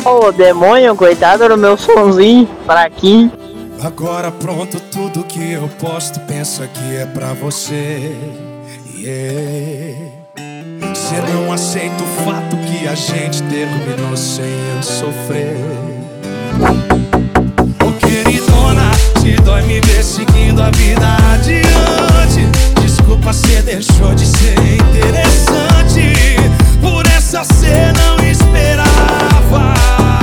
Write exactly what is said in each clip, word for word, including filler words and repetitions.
Ô, demônio, coitado do meu sonzinho, fraquinho. Agora pronto, tudo que eu posto, pensa que é pra você. Yeah. Cê não aceita o fato que a gente terminou sem eu sofrer. Ô queridona, se dói me ver seguindo a vida adiante. Desculpa, cê deixou de ser interessante. Por essa cê não esperava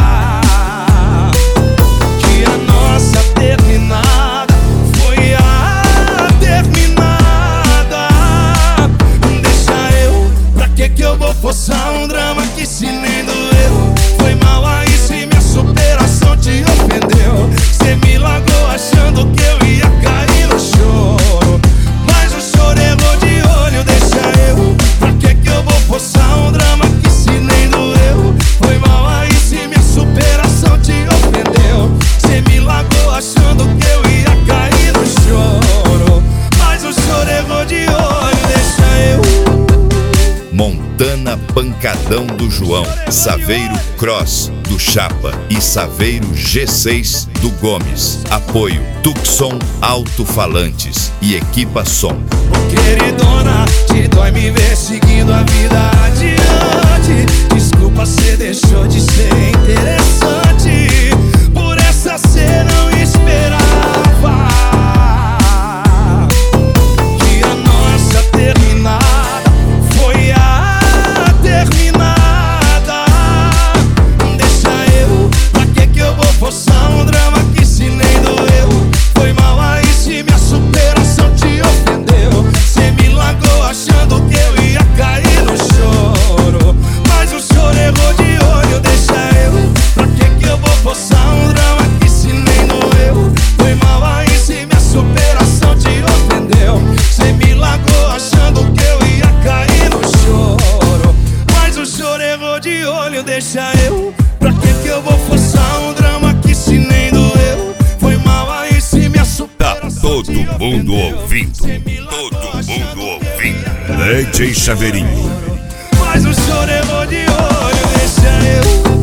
que a nossa terminada foi a terminada. Deixa eu, pra que que eu vou forçar um drama que se nem doeu? Foi mal aí se minha superação te ofendeu. Cê me largou achando que eu ia cair no choro, mas o choro errou de olho. Deixa eu, pra que que eu vou forçar um drama que se nem doeu? Foi mal aí se minha superação te ofendeu. Cê me largou achando que eu ia cair no choro, mas o choro errou de olho. Deixa eu. Montana Pancadão do João, Saveiro Cross do Chapa e Saveiro G seis do Gomes. Apoio Tucson Alto-Falantes e Equipa Som. Queridona, te dói me ver seguindo a vida adiante. Desculpa, cê deixou de ser interessante. Por essa cê não esperava que a nossa terminada foi a terminada. Deixa eu, pra que que eu vou forçar um drama que se nem doeu? Foi mal aí se minha superação te ofendeu. Cê me largou achando que eu ia cair no choro, mas o choro errou de olho. Deixa eu, pra que que eu vou forçar um drama que se nem doeu? Foi mal aí se minha superação te ofendeu. Cê me largou achando que eu ia cair no choro, mas o choro errou de olho. Deixa eu, pra que que eu vou forçar um drama que se nem doeu? Foi mal aí se minha superação Todo mundo ouvindo, todo mundo ouvindo. D J Saveirinho. mas o choro errou de olho. Deixa eu.